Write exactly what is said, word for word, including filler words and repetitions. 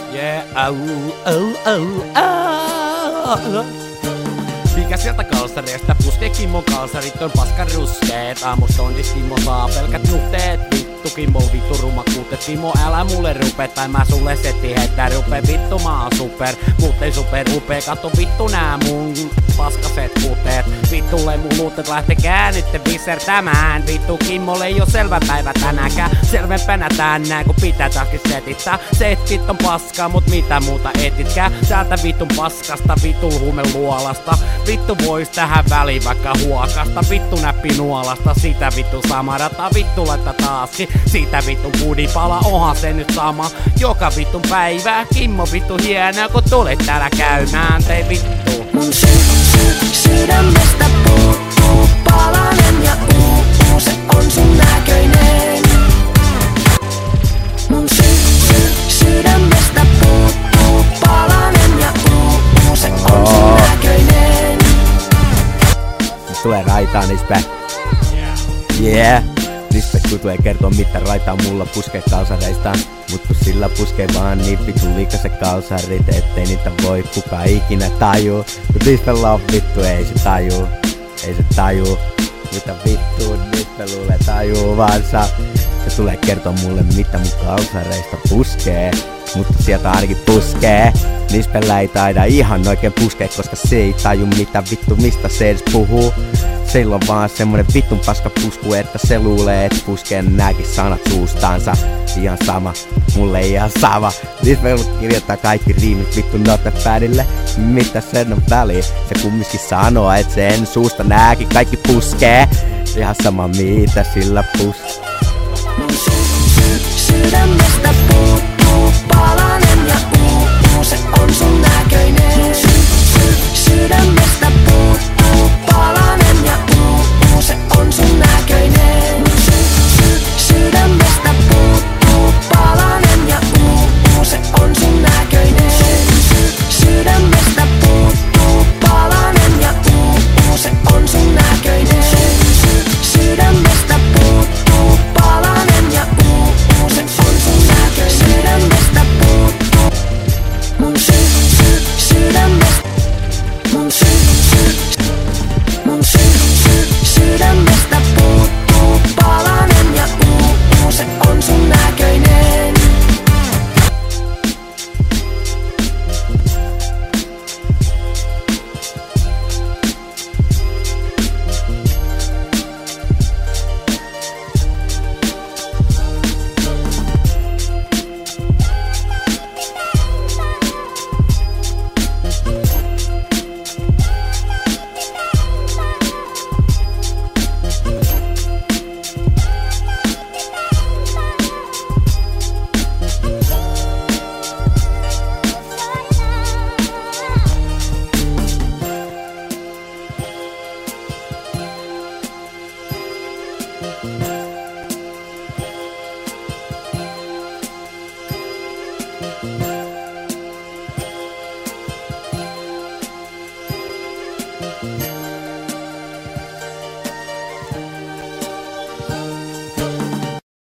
Yeah, au, au, au, au. Mikä sieltä kalsareista puskee Kimmo kalsarit on paskan ruskeet. Aamustontis Kimmo saa pelkät nuhteet. Vittu Kimmo vittu rumakuutet. Kimmo älä mulle rupe tai mä sulle setti heittää rupe. Vittu mä oon super, mut ei super upee. Katso vittu nää mun paskaset kuteet. Vittulle mun luutet lähtekää nytte visertämään. Vittu Kimmolle ei oo selvä päivä tänäänkään. Selvempänä tänään kun pitää taaskin setittää. Setit on paskaa mut mitä muuta etitkää. Täältä vittun paskasta vittu huumeluolasta. Vittu vois tähän väliin vaikka huokasta. Vittu näppi nuolasta, sitä vittu samarata. Vittu laita taaskin, siitä vittu budipala. Onhan se nyt sama joka vittun päivä. Kimmo vittu hienoa kun tulet täällä käymään. Tei vittu mun sy- sy- sydämestä puuttuu palanen ja uu, uu, se on sun näköinen. Mun sy- sy- sydämestä puuttuu palanen ja uu, uu, se on sun näköinen. Tulee raitaa niistä. Yeah. Niistä kun tulee kertoo mitä raitaa mulla puskee kalsareista. Mut kun sillä puskee vaan niin vittu liikaset kalsarit, ettei niitä voi kuka ikinä tajuu. Mut niistä on vittu ei se tajuu, ei se tajuu. Mitä vittu niistä luulee tajuu vaan saa. Se tulee kertoo mulle mitä mun kalsareista puskee. Mutta sieltä ainakin puskee. Nispellä ei taida ihan oikein puskee, koska se ei taju mitä vittu mistä se edes puhuu. Seillä on vaan semmonen vittun paska pusku, että se luulee, et puskee nääkin sanat suustansa. Ihan sama, mulle ihan sama. Nispellä kirjoittaa kaikki riimit vittu notepadille. Mitä sen on väliin? Se kumminkin sanoo, et sen suusta nääkin kaikki puskee. Ihan sama mitä sillä puskee.